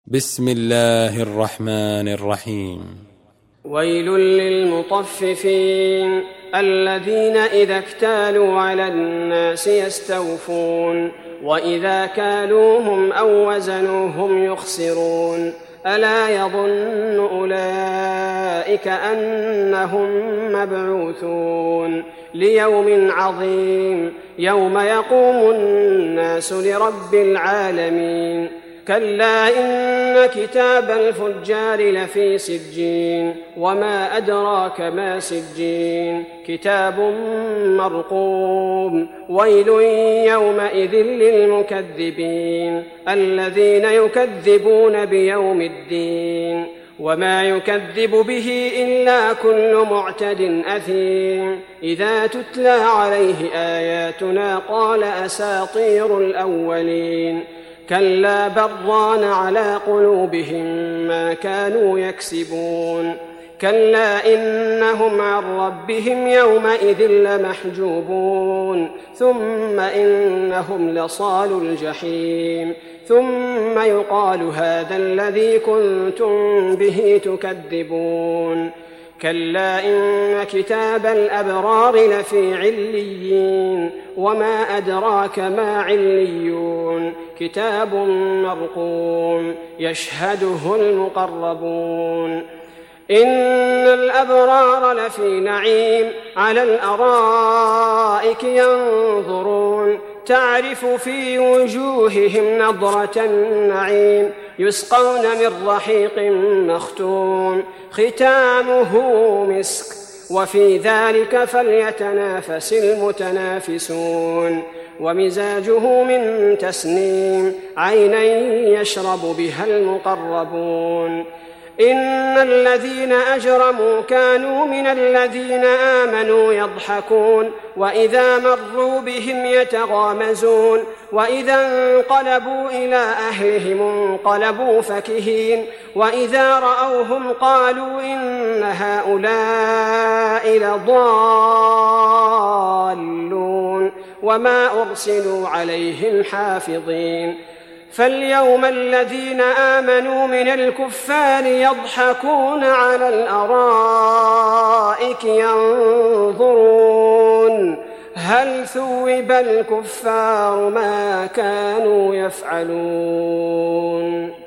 بسم الله الرحمن الرحيم. ويل للمطففين الذين إذا اكتالوا على الناس يستوفون وإذا كالوهم أو وزنوهم يخسرون ألا يظن أولئك أنهم مبعوثون ليوم عظيم يوم يقوم الناس لرب العالمين كلا إن كتاب الفجار لفي سجين وما أدراك ما سجين كتاب مرقوم ويل يومئذ للمكذبين الذين يكذبون بيوم الدين وما يكذب به إلا كل معتد أثيم إذا تتلى عليه آياتنا قال أساطير الأولين كلا بل ران على قلوبهم ما كانوا يكسبون كلا إنهم عن ربهم يومئذ لمحجوبون ثم إنهم لصالو الجحيم ثم يقال هذا الذي كنتم به تكذبون كلا إن كتاب الأبرار لفي عليين وما أدراك ما عليون كتاب مرقوم يشهده المقربون إن الأبرار لفي نعيم على الأرائك ينظرون تعرف في وجوههم نضرة النعيم يسقون من رحيق مختوم ختامه مسك وفي ذلك فليتنافس المتنافسون ومزاجه من تسنيم عينا يشرب بها المقربون إن الذين أجرموا كانوا من الذين آمنوا يضحكون وإذا مروا بهم يتغامزون وإذا انقلبوا إلى أهلهم انقلبوا فكهين وإذا رأوهم قالوا إن هؤلاء لضالون وما أرسلوا عليهم حافظين فاليوم الذين آمنوا من الكفار يضحكون على الأرائك ينظرون هل ثوب الكفار ما كانوا يفعلون.